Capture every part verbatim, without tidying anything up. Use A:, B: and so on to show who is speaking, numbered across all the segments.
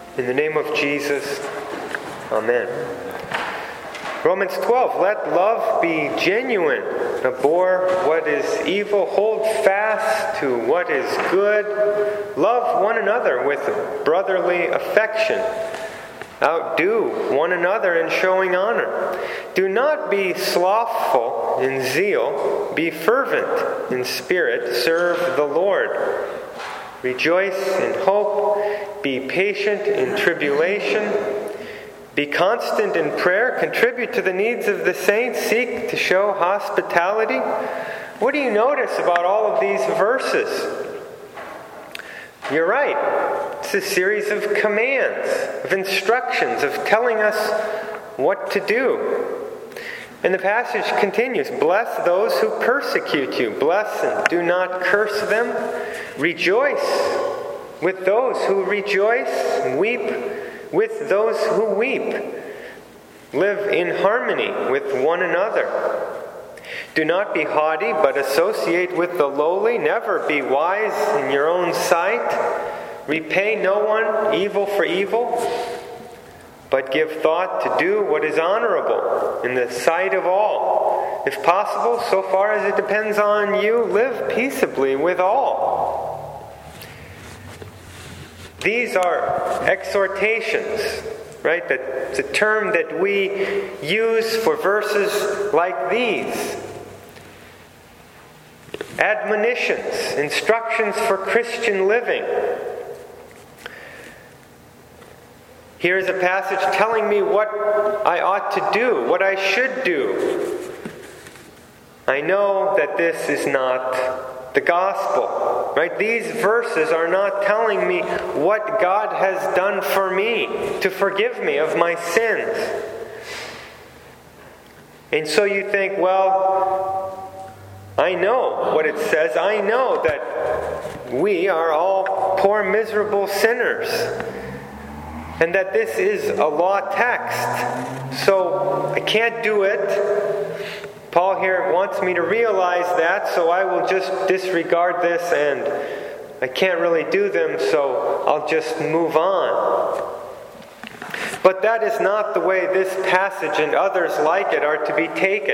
A: In the name of Jesus, Amen. Romans twelve, let love be genuine. Abhor what is evil. Hold fast to what is good. Love one another with brotherly affection. Outdo one another in showing honor. Do not be slothful in zeal. Be fervent in spirit. Serve the Lord. Rejoice in hope. Be patient in tribulation. Be constant in prayer. Contribute to the needs of the saints. Seek to show hospitality. What do you notice about all of these verses? You're right. It's a series of commands, of instructions, of telling us what to do. And the passage continues, bless those who persecute you. Bless and do not curse them. Rejoice with those who rejoice. Weep with those who weep. Live in harmony with one another. Do not be haughty, but associate with the lowly. Never be wise in your own sight. Repay no one evil for evil, but give thought to do what is honorable in the sight of all. If possible, so far as it depends on you, live peaceably with all. These are exhortations, right? That's a term that we use for verses like these. Admonitions, instructions for Christian living. Here's a passage telling me what I ought to do, what I should do. I know that this is not the gospel, right? These verses are not telling me what God has done for me to forgive me of my sins. And so you think, well, I know what it says. I know that we are all poor, miserable sinners. And that this is a law text. So I can't do it. Paul here wants me to realize that, so I will just disregard this, and I can't really do them, so I'll just move on. But that is not the way this passage and others like it are to be taken.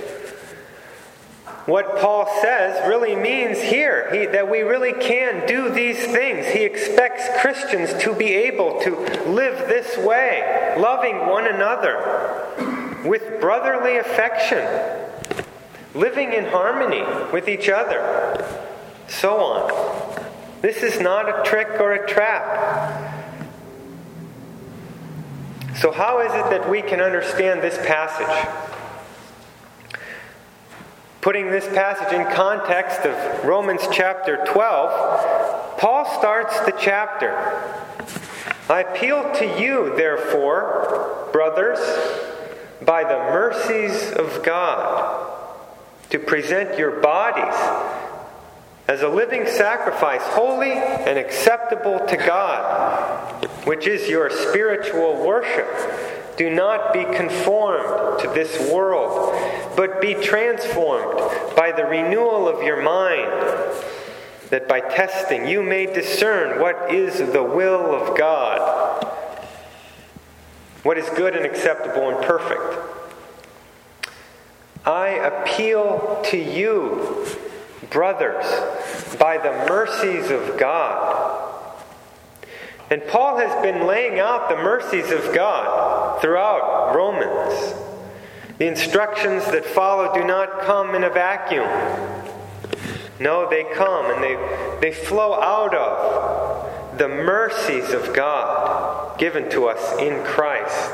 A: What Paul says really means here he, that we really can do these things. He expects Christians to be able to live this way, loving one another with brotherly affection, living in harmony with each other, so on. This is not a trick or a trap. So how is it that we can understand this passage? Putting this passage in context of Romans chapter twelve, Paul starts the chapter. I appeal to you, therefore, brothers, by the mercies of God, to present your bodies as a living sacrifice, holy and acceptable to God, which is your spiritual worship. Do not be conformed to this world, but be transformed by the renewal of your mind, that by testing you may discern what is the will of God, what is good and acceptable and perfect. I appeal to you, brothers, by the mercies of God. And Paul has been laying out the mercies of God throughout Romans. The instructions that follow do not come in a vacuum. No, they come and they, they flow out of the mercies of God given to us in Christ.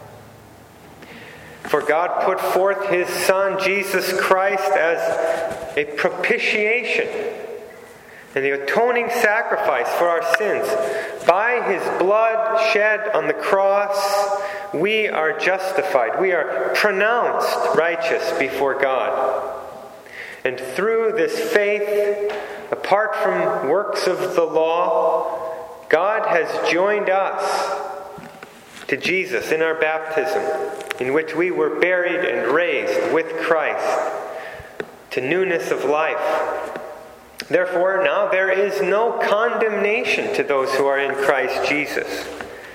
A: For God put forth His Son, Jesus Christ, as a propitiation and the atoning sacrifice for our sins. By His blood shed on the cross, we are justified. We are pronounced righteous before God. And through this faith, apart from works of the law, God has joined us to Jesus in our baptism, in which we were buried and raised with Christ to newness of life. Therefore, now there is no condemnation to those who are in Christ Jesus.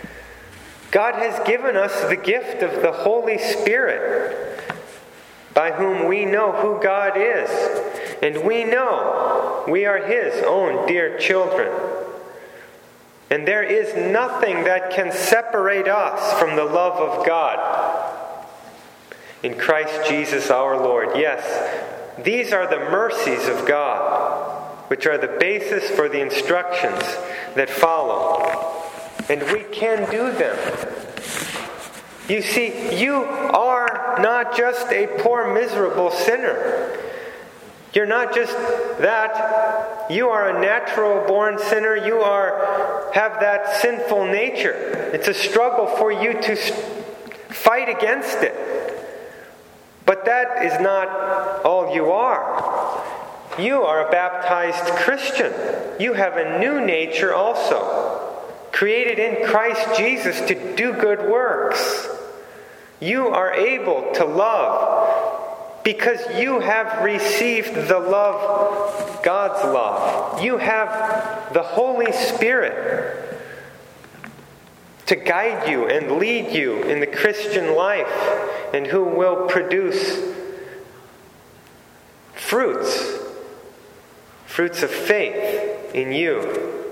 A: God has given us the gift of the Holy Spirit, by whom we know who God is, and we know we are His own dear children. And there is nothing that can separate us from the love of God in Christ Jesus our Lord. Yes, these are the mercies of God, which are the basis for the instructions that follow. And we can do them. You see, you are not just a poor, miserable sinner. You're not just that. You are a natural-born sinner. You are have that sinful nature. It's a struggle for you to fight against it. But that is not all you are. You are a baptized Christian. You have a new nature also, created in Christ Jesus to do good works. You are able to love because you have received the love, God's love. You have the Holy Spirit to guide you and lead you in the Christian life, and who will produce fruits, fruits of faith in you.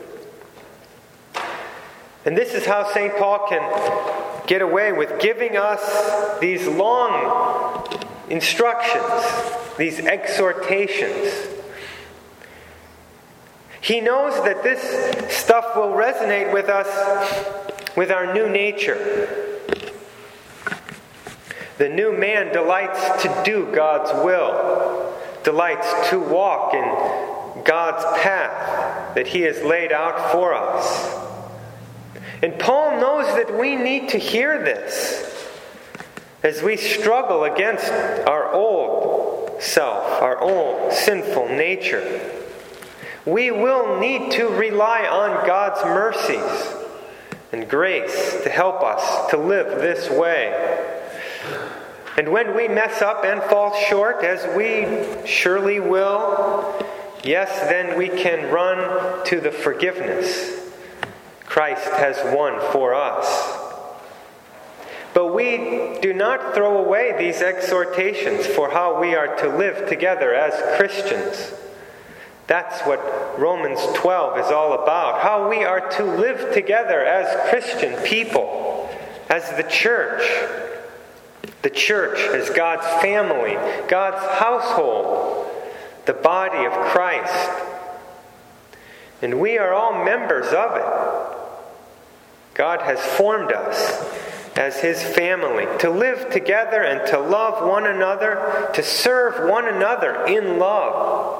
A: And this is how Saint Paul can get away with giving us these long instructions, these exhortations. He knows that this stuff will resonate with us, with our new nature. The new man delights to do God's will, delights to walk in God's path that He has laid out for us. And Paul knows that we need to hear this as we struggle against our old self, our old sinful nature. We will need to rely on God's mercies and grace to help us to live this way. And when we mess up and fall short, as we surely will, yes, then we can run to the forgiveness Christ has won for us. But we do not throw away these exhortations for how we are to live together as Christians. That's what Romans twelve is all about. How we are to live together as Christian people, as the church. The church as God's family, God's household, the body of Christ. And we are all members of it. God has formed us as His family to live together and to love one another, to serve one another in love.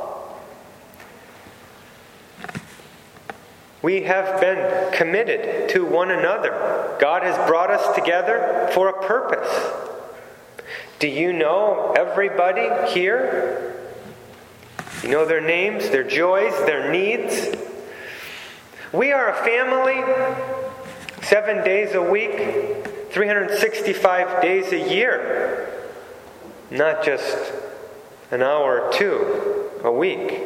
A: We have been committed to one another. God has brought us together for a purpose. Do you know everybody here? You know their names, their joys, their needs? We are a family seven days a week, three hundred sixty-five days a year. Not just an hour or two a week.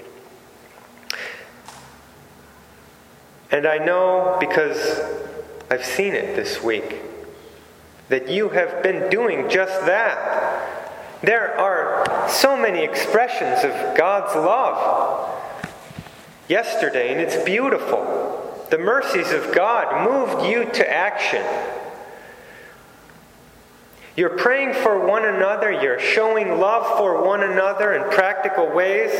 A: And I know, because I've seen it this week, that you have been doing just that. There are so many expressions of God's love yesterday, and it's beautiful. The mercies of God moved you to action. You're praying for one another. You're showing love for one another in practical ways.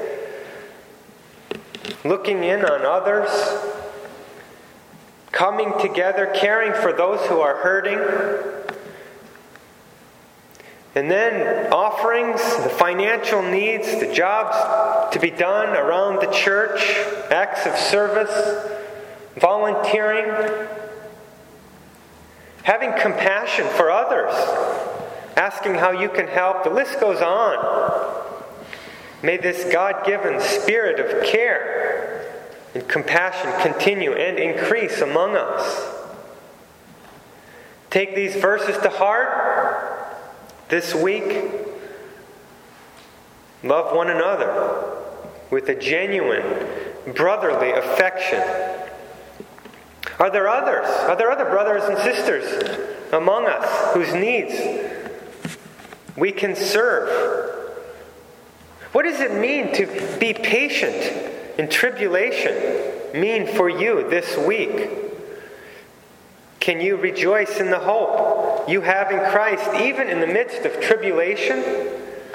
A: Looking in on others. Coming together, caring for those who are hurting. And then offerings, the financial needs, the jobs to be done around the church, acts of service, volunteering, having compassion for others, asking how you can help. The list goes on. May this God-given spirit of care and compassion continue and increase among us. Take these verses to heart this week. Love one another with a genuine brotherly affection. Are there others? Are there other brothers and sisters among us whose needs we can serve? What does it mean to be patient in tribulation mean for you this week? Can you rejoice in the hope you have in Christ even in the midst of tribulation?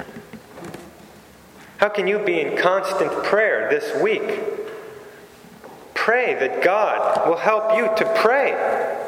A: How can you be in constant prayer this week? Pray that God will help you to pray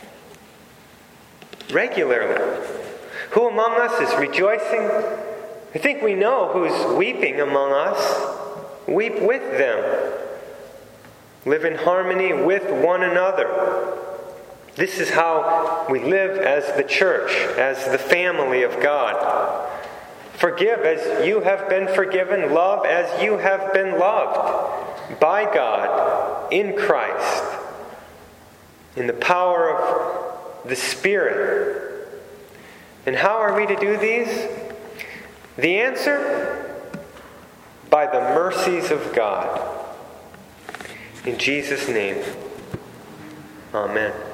A: regularly. Who among us is rejoicing? I think we know who's weeping among us. Weep with them. Live in harmony with one another. This is how we live as the church, as the family of God. Forgive as you have been forgiven. Love as you have been loved by God in Christ, in the power of the Spirit. And how are we to do these? The answer? By the mercies of God. In Jesus' name, amen.